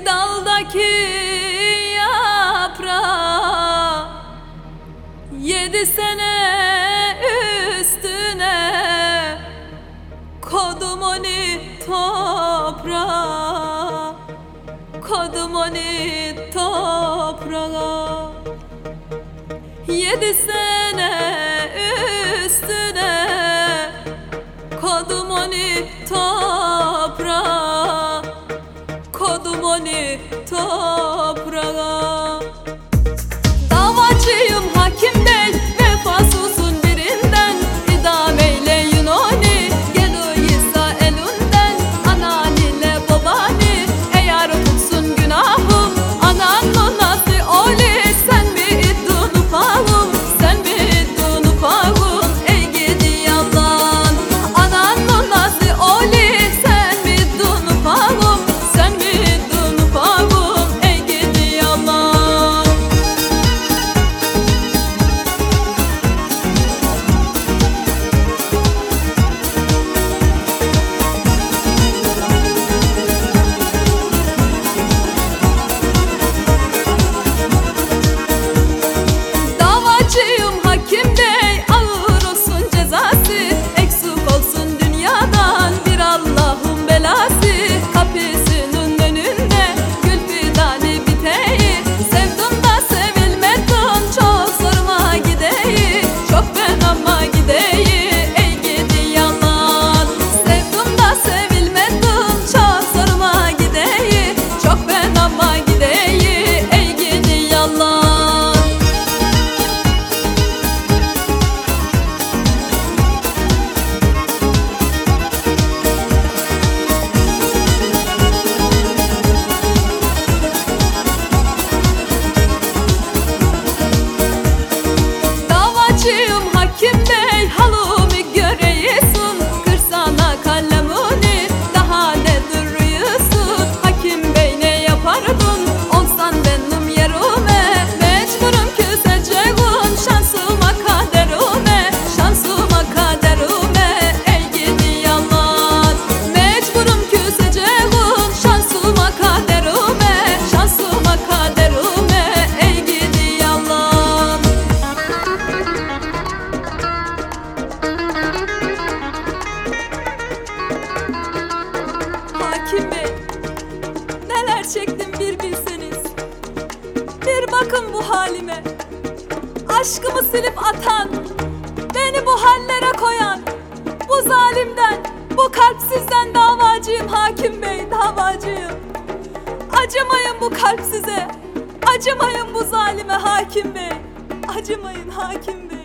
daldaki yaprağı 7 sene üstüne kodum onu toprağa, kodum onu toprağa. 7 sene üstüne kodum onu toprağa, kodum onu toprağa. Davacıyım hakim bey, vefasızın birinden idam eyleyin onu. Geliysa elinden ananile babani, eğer tutsun günahım ananın nasıl oli. Sen mi iddin ufağım, sen mi iddin ufağım, ey gidi yalan. Ananın nasıl oli, sen mi iddin ufağım, sen mi iddin ufağım, ey gidi yalan. Davacıyım hakim bey, ağır olsun cezası, eksik olsun dünyadan bir Allah'ın belası. Kapısının önünde gül fidanı biteyi, sevdim da sevilmedim, çok zoruma gideyi, çok ben ama gideyi, ey gidi yalan. Sevdim da sevilmedim, çok zoruma gideyi, çok ben ama gideyi, ey gidi yalan. Davacıyım hakim bey, halımı göreyesin, kırsana kalemini, daha ne duruyorsun? Hakim bey ne yapardın, olsan benim yerime, mecburum küseceğim şansıma kaderime, şansıma kaderime, ey gidi yalan. Mecburum küseceğim şansıma kaderime, şansıma kaderime, ey gidi yalan. Hakim bey, neler çektim bir bilseniz. Bir bakın bu halime, aşkımı silip atan, beni bu hallere koyan bu zalimden, bu kalpsizden davacıyım hakim bey, davacıyım. Acımayın bu kalpsize, acımayın bu zalime hakim bey, acımayın hakim bey.